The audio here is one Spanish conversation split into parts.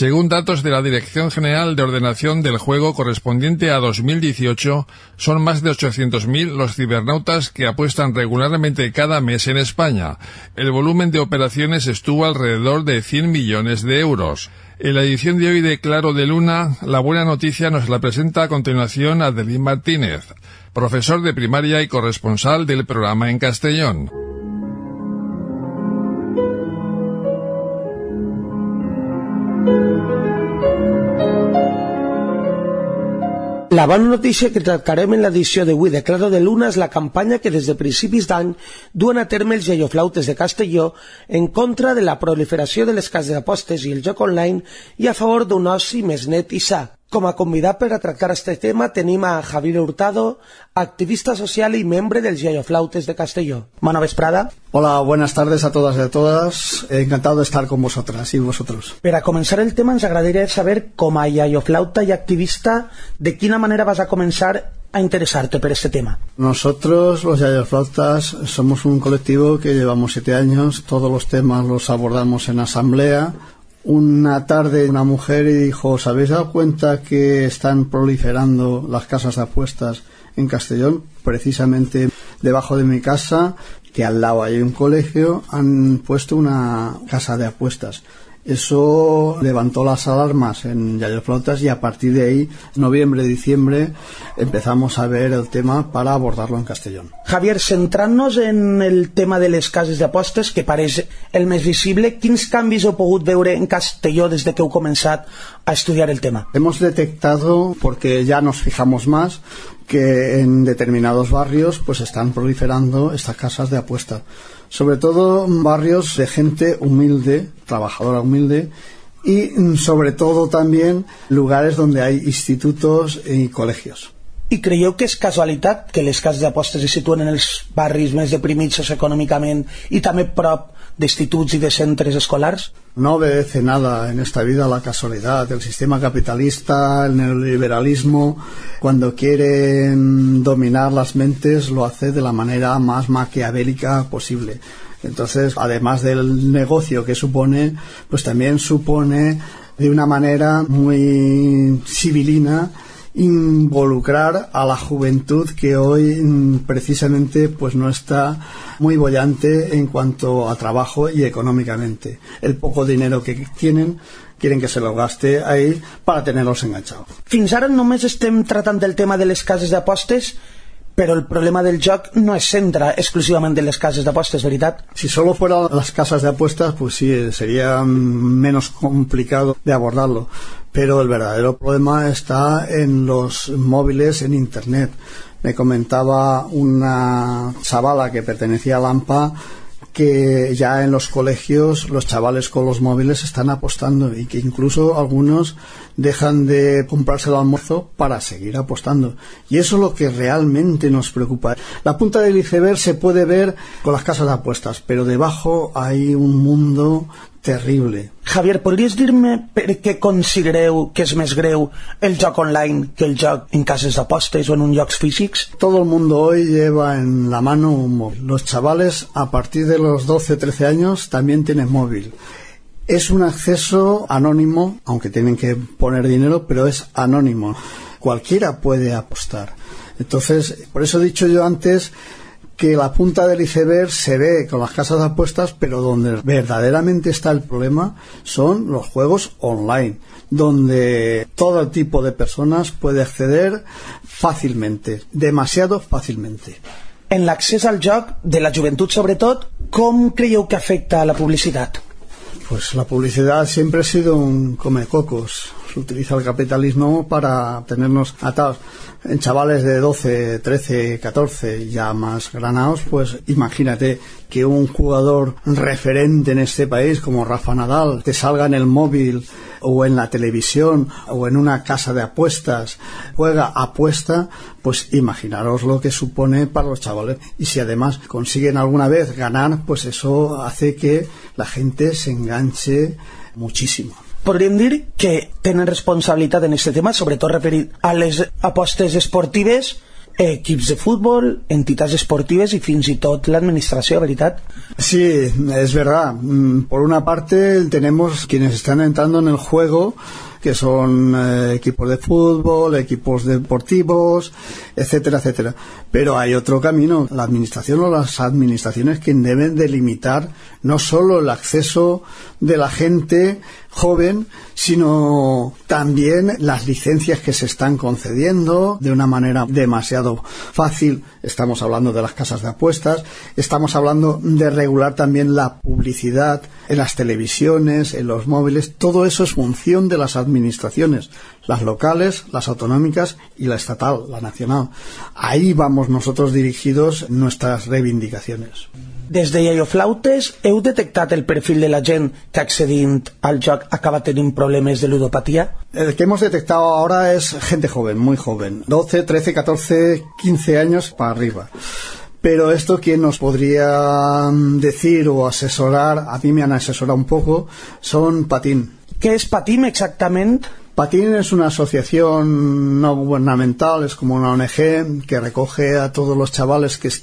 Según datos de la Dirección General de Ordenación del Juego correspondiente a 2018, son más de 800.000 los cibernautas que apuestan regularmente cada mes en España. El volumen de operaciones estuvo alrededor de 100 millones de euros. En la edición de hoy de Claro de Luna, la buena noticia nos la presenta a continuación Adelín Martínez, profesor de primaria y corresponsal del programa en Castellón. La bona notícia que tractarem en l'edició d'avui de Claro de Luna és la campanya que des de principis d'any duen a terme els iaioflautes de Castelló en contra de la proliferació de les cases d'apostes i el joc online i a favor d'un oci més net i sa. Com a convidat per a tractar este tema tenim a Javier Hurtado, activista social y membre dels iaioflautes de Castelló. Bona vesprada. Hola, buenas tardes a todas y a todas. Encantado de estar con vosotras y vosotros. Per a començar el tema ens agradaria saber, com a iaioflauta i activista, de quina manera vas a començar a interesarte por este tema. Nosotros, los iaioflautas, somos un colectivo que llevamos 7 años. Todos los temas los abordamos en asamblea. Una tarde una mujer y dijo: ¿os habéis dado cuenta que están proliferando las casas de apuestas en Castellón? Precisamente debajo de mi casa, que al lado hay un colegio, han puesto una casa de apuestas. Eso levantó las alarmas en iaioflautas y a partir de ahí, noviembre, diciembre, empezamos a ver el tema para abordarlo en Castellón. Javier, centrant-nos en el tema de les cases d'apostes, que pareix el més visible, quins canvis heu pogut veure en Castelló des de que heu començat a estudiar el tema? Hemos detectado, porque ya nos fijamos más, que en determinados barrios pues están proliferando estas casas de apuesta. Sobre todo barrios de gente humilde, trabajadora humilde, y sobre todo también lugares donde hay institutos y colegios. I creieu que és casualitat que les cases d'apostes es situen en els barris més deprimits socioeconòmicament i també prop d'instituts i de centres escolars? No obedece nada en esta vida a la casualidad. El sistema capitalista, el neoliberalismo, cuando quiere dominar las mentes, lo hace de la manera más maquiavélica posible. Entonces, además del negocio que supone, pues también supone de una manera muy civilina involucrar a la juventud que hoy precisamente pues no está muy boyante en cuanto a trabajo y económicamente. El poco dinero que tienen quieren que se lo gaste ahí para tenerlos enganchados. Fins ara només estem tratant del tema de les cases d'apostes, però el problema del joc no es centra exclusivament en les cases d'apostes, ¿verdad? Si solo fueran las casas de apuestas, pues sí, sería menos complicado de abordarlo. Pero el verdadero problema está en los móviles, en Internet. Me comentaba una chavala que pertenecía a la AMPA que ya en los colegios los chavales con los móviles están apostando y que incluso algunos dejan de comprarse el almuerzo para seguir apostando. Y eso es lo que realmente nos preocupa. La punta del iceberg se puede ver con las casas de apuestas, pero debajo hay un mundo terrible. Javier, podries dir-me per què considereu que és més greu el joc online que el joc en cases d'apostes o en uns llocs físics? Todo el mundo hoy lleva en la mano un móvil. Los chavales a partir de los 12, 13 años también tienen móvil. Es un acceso anónimo, aunque tienen que poner dinero, pero es anónimo. Cualquiera puede apostar. Entonces, por eso he dicho yo antes que la punta del iceberg se ve con las casas de apuestas, pero donde verdaderamente está el problema son los juegos online, donde todo tipo de personas puede acceder fácilmente, demasiado fácilmente. En l'accés al joc, de la joventut sobretot, com creieu que afecta a la publicitat? Pues la publicidad siempre ha sido un comecocos. Se utiliza el capitalismo para tenernos atados. En chavales de 12, 13, 14 ya más granados, pues imagínate que un jugador referente en este país como Rafa Nadal te salga en el móvil o en la televisión o en una casa de apuestas, juega apuesta, pues imaginaros lo que supone para los chavales. Y si además consiguen alguna vez ganar, pues eso hace que la gente se enganche muchísimo. Podríem dir que tenen responsabilitat en aquest tema, sobretot referit a les apostes esportives, equips de fútbol, entitats esportives y fins y tot l'administració, ¿verdad? Sí, es verdad. Por una parte tenemos quienes están entrando en el juego, que son equipos de fútbol, equipos deportivos, etcétera, etcétera. Pero hay otro camino. La administración o las administraciones que deben delimitar no solo el acceso de la gente joven, sino también las licencias que se están concediendo de una manera demasiado fácil. Estamos hablando de las casas de apuestas, estamos hablando de regular también la publicidad en las televisiones, en los móviles. Todo eso es función de las administraciones, las locales, las autonómicas y la estatal, la nacional. Ahí vamos nosotros dirigidos nuestras reivindicaciones. Des de Iaioflautes, heu detectat el perfil de la gent que accedint al joc acaba tenint problemes de ludopatía? El que hemos detectado ahora es gente joven, muy joven, 12, 13, 14, 15 años para arriba. Pero esto, ¿quién nos podría decir o asesorar? A mí me han asesorado un poco, son Patín. ¿Qué es Patim exactamente? Patín es una asociación no gubernamental, es como una ONG que recoge a todos los chavales que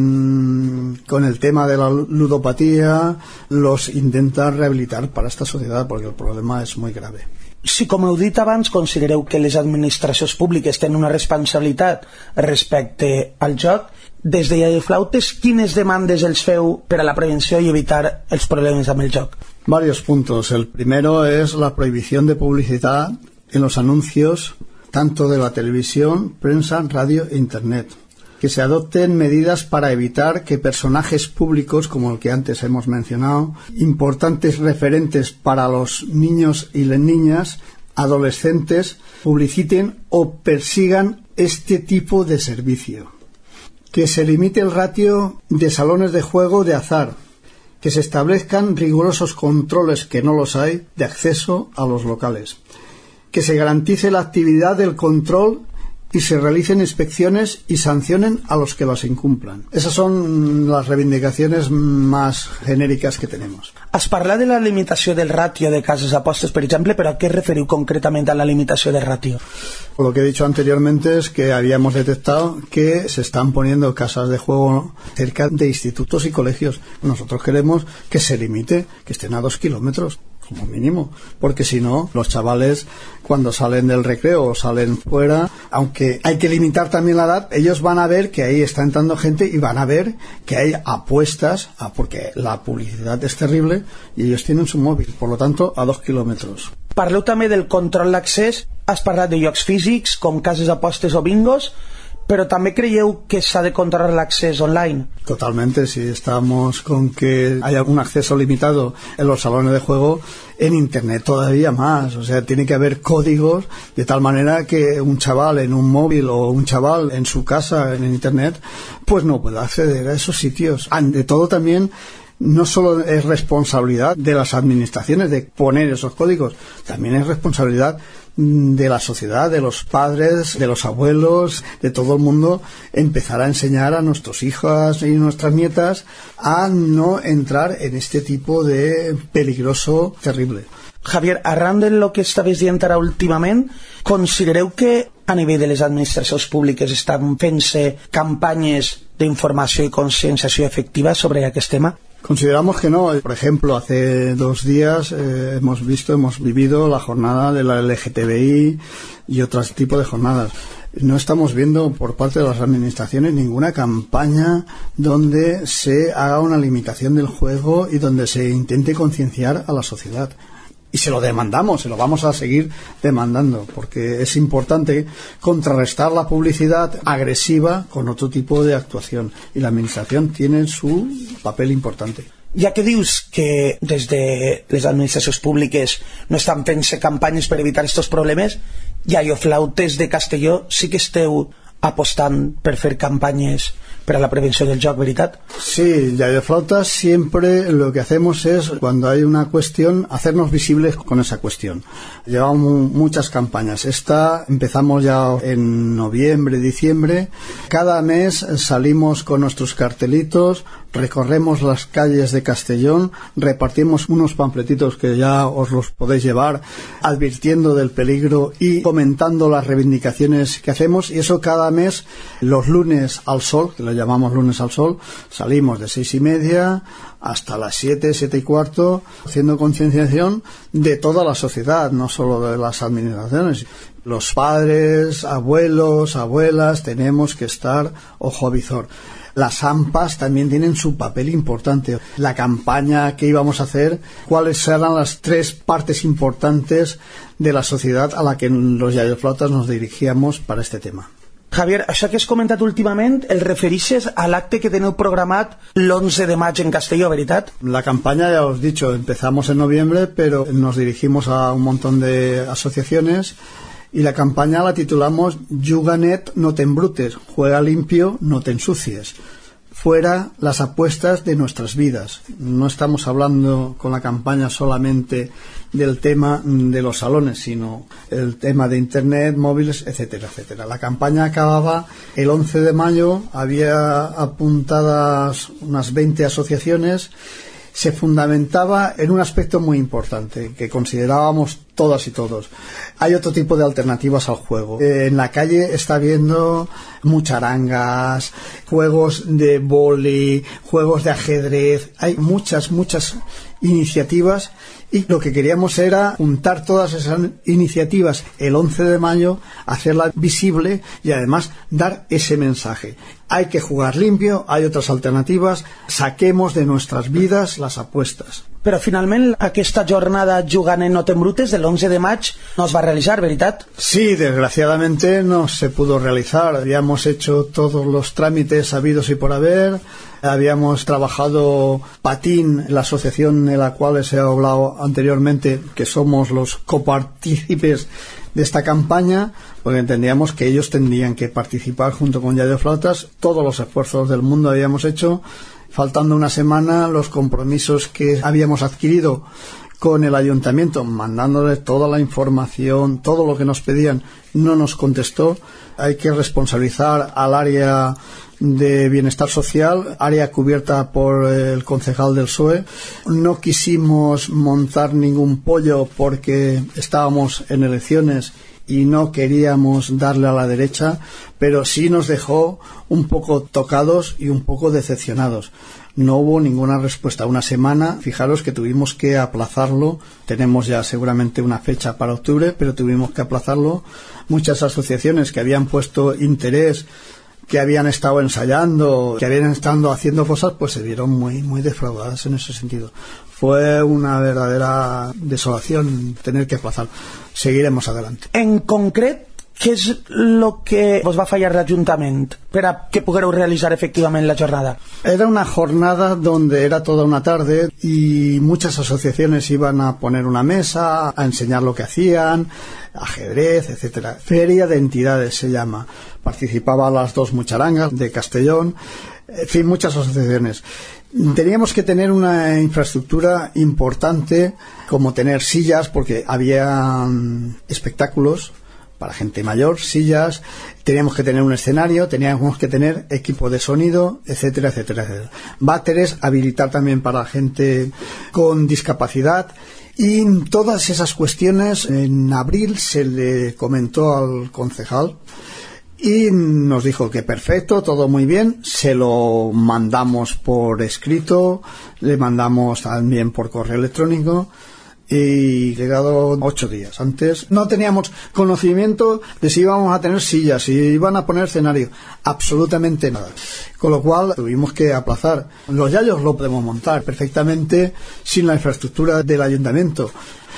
están con el tema de la ludopatía, los intenta rehabilitar para esta sociedad porque el problema es muy grave. Si, com heu dit abans, considereu que les administracions públiques tenen una responsabilitat respecte al joc, des de Iaioflautes, quines demandes els feu per a la prevenció i evitar els problemes amb el joc? Varios puntos. El primero es la prohibición de publicidad en los anuncios, tanto de la televisión, prensa, radio e internet. Que se adopten medidas para evitar que personajes públicos, como el que antes hemos mencionado, importantes referentes para los niños y las niñas, adolescentes, publiciten o persigan este tipo de servicio. Que se limite el ratio de salones de juego de azar. Que se establezcan rigurosos controles, que no los hay, de acceso a los locales. Que se garantice la actividad del control y se realicen inspecciones y sancionen a los que las incumplan. Esas son las reivindicaciones más genéricas que tenemos. Has parlat de la limitació del ratio de cases d'apostes, per exemple, però a què referiu concretament a la limitació del ratio? Lo que he dicho anteriormente es que habíamos detectado que se están poniendo casas de juego cerca de institutos y colegios. Nosotros queremos que se limite, que estén a 2 kilómetros. Como mínimo, porque si no, los chavales cuando salen del recreo o salen fuera, aunque hay que limitar también la edad, ellos van a ver que ahí está entrando gente y van a ver que hay apuestas, porque la publicidad es terrible y ellos tienen su móvil, por lo tanto a 2 kilómetros. Parleu també del control d'accés, has parlat de llocs físics com cases d'apostes o bingos, pero también creyeu que s'ha de controlar l'accés online. Totalmente, si estamos con que haya un acceso limitado en los salones de juego, en internet todavía más, o sea, tiene que haber códigos de tal manera que un chaval en un móvil o un chaval en su casa en internet pues no pueda acceder a esos sitios. Ante todo también no solo es responsabilidad de las administraciones de poner esos códigos, también es responsabilidad de la sociedad, de los padres, de los abuelos, de todo el mundo, empezar a enseñar a nuestros hijos y nuestras nietas a no entrar en este tipo de peligroso terrible. Javier, arran de lo que estaves dient ara últimament, considereu que a nivell de les administracions públiques estan fent-se campanyes d'informació i conscienciació efectiva sobre aquest tema? Consideramos que no. Por ejemplo, hace 2 días hemos vivido la jornada de la LGTBI y otros tipos de jornadas. No estamos viendo por parte de las administraciones ninguna campaña donde se haga una limitación del juego y donde se intente concienciar a la sociedad. Y se lo demandamos, se lo vamos a seguir demandando, porque es importante contrarrestar la publicidad agresiva con otro tipo de actuación. Y la administración tiene su papel importante. Ja que dius que des de les administracions públiques no estan fent-se campanyes per evitar aquests problemes, Iaioflautes de Castelló sí que esteu apostant per fer campanyes para la prevención del joc, ¿verdad? Sí, Iaioflautes siempre lo que hacemos es, cuando hay una cuestión, hacernos visibles con esa cuestión. Llevamos muchas campañas. Esta empezamos ya en noviembre, diciembre. Cada mes salimos con nuestros cartelitos recorremos las calles de Castellón, repartimos unos panfletitos que ya os los podéis llevar, advirtiendo del peligro y comentando las reivindicaciones que hacemos, y eso cada mes, los lunes al sol, que lo llamamos lunes al sol, salimos de 6:30 hasta las 7:15, haciendo concienciación de toda la sociedad, no solo de las administraciones. Los padres, abuelos, abuelas, tenemos que estar ojo a visor. Las AMPAs también tienen su papel importante. La campaña que íbamos a hacer, cuáles eran las 3 partes importantes de la sociedad a la que los Yayoflautas nos dirigíamos para este tema. Javier, això que has comentat últimament el referixes a l'acte que teniu programat l'11 de maig en Castelló, ¿veritat? La campaña, ya os he dicho, empezamos en noviembre, pero nos dirigimos a un montón de asociaciones y la campaña la titulamos Juga net, no te embrutes, juega limpio, no te ensucies. Fuera las apuestas de nuestras vidas. No estamos hablando con la campaña solamente del tema de los salones, sino el tema de internet, móviles, etcétera, etcétera. La campaña acababa el 11 de mayo, había apuntadas unas 20 asociaciones. Se fundamentaba en un aspecto muy importante que considerábamos todas y todos. Hay otro tipo de alternativas al juego. En la calle está habiendo mucharangas, juegos de vóley, juegos de ajedrez. Hay muchas iniciativas y lo que queríamos era juntar todas esas iniciativas el 11 de mayo, hacerla visible y además dar ese mensaje. Hay que jugar limpio, hay otras alternativas, saquemos de nuestras vidas las apuestas. Però finalment aquesta jornada Juga net, no t'embrutes del 11 de maig no es va realitzar, ¿veritat? Sí, desgraciadamente no se pudo realizar. Habíamos hecho todos los trámites habidos y por haber. Habíamos trabajado Patín, la asociación en la cual se ha hablado anteriormente, que somos los copartícipes de esta campaña, porque entendíamos que ellos tendrían que participar junto con Yayoflautas. Todos los esfuerzos del mundo habíamos hecho. Faltando una semana, los compromisos que habíamos adquirido con el ayuntamiento, mandándole toda la información, todo lo que nos pedían, no nos contestó. Hay que responsabilizar al área de bienestar social, área cubierta por el concejal del PSOE. No quisimos montar ningún pollo porque estábamos en elecciones y no queríamos darle a la derecha, pero sí nos dejó un poco tocados y un poco decepcionados. No hubo ninguna respuesta. Una semana, fijaros que tuvimos que aplazarlo. Tenemos ya seguramente una fecha para octubre, pero tuvimos que aplazarlo. Muchas asociaciones que habían puesto interés, que habían estado ensayando, que habían estado haciendo cosas, pues se vieron muy defraudadas en ese sentido. Fue una verdadera desolación tener que aplazar. Seguiremos adelante. En concret, què és el que us va fallar l'Ajuntament per a que poguéreu realitzar efectivament la jornada? Era una jornada donde era toda una tarde y muchas asociaciones iban a poner una mesa, a enseñar lo que hacían, ajedrez, etcétera. Feria de Entidades se llama. Participaban las 2 mucharangas de Castellón, en fin, muchas asociaciones. Teníamos que tener una infraestructura importante, como tener sillas, porque había espectáculos para gente mayor, sillas, teníamos que tener un escenario, teníamos que tener equipo de sonido, etcétera, etcétera, etcétera. Váteres, habilitar también para gente con discapacidad. Y todas esas cuestiones en abril se le comentó al concejal y nos dijo que perfecto, todo muy bien. Se lo mandamos por escrito, le mandamos también por correo electrónico. Y llegado 8 días antes no teníamos conocimiento de si íbamos a tener sillas, si iban a poner escenario, absolutamente nada, con lo cual tuvimos que aplazar. Los yayos lo podemos montar perfectamente sin la infraestructura del ayuntamiento,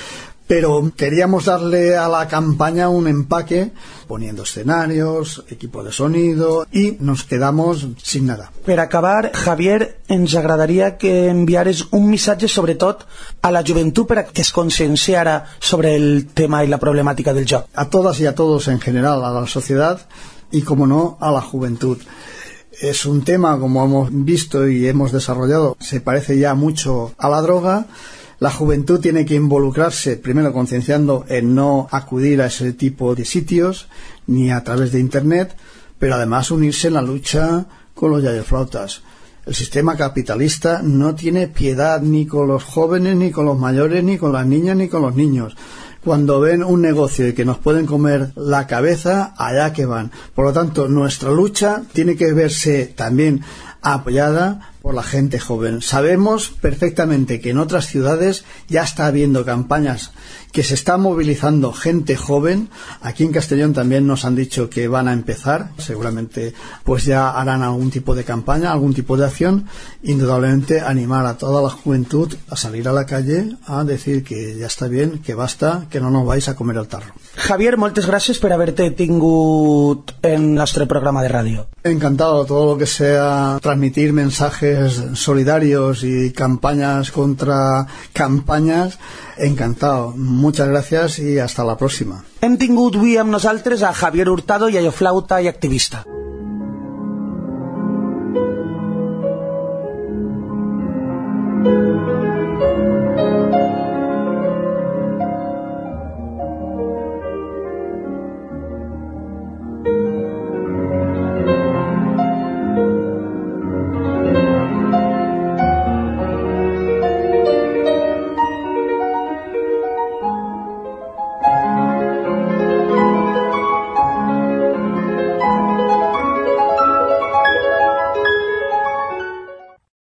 pero queríamos darle a la campaña un empaque poniendo escenarios, equipo de sonido, y nos quedamos sin nada. Per acabar, Javier, ens agradaria que enviares un missatge sobretot a la joventut per a que es conscienciara sobre el tema y la problemática del joc. A todas y a todos en general, a la sociedad y, como no, a la juventud. Es un tema, como hemos visto y hemos desarrollado, se parece ya mucho a la droga. La juventud tiene que involucrarse, primero concienciando en no acudir a ese tipo de sitios, ni a través de internet, pero además unirse en la lucha con los yayoflautas. El sistema capitalista no tiene piedad ni con los jóvenes, ni con los mayores, ni con las niñas, ni con los niños. Cuando ven un negocio y que nos pueden comer la cabeza, allá que van. Por lo tanto, nuestra lucha tiene que verse también apoyada por la gente joven. Sabemos perfectamente que en otras ciudades ya está habiendo campañas que se está movilizando gente joven. Aquí en Castellón también nos han dicho que van a empezar. Seguramente pues ya harán algún tipo de campaña, algún tipo de acción. Indudablemente animar a toda la juventud a salir a la calle a decir que ya está bien, que basta, que no nos vais a comer el tarro. Javier, moltes gràcies per haver-te tingut en el nostre programa de ràdio. Encantado, todo lo que sea transmitir mensajes solidarios y campañas contra campañas, encantado. Muchas gracias y hasta la próxima. Hem tingut avui amb nosaltres a Javier Hurtado, iaioflauta i activista.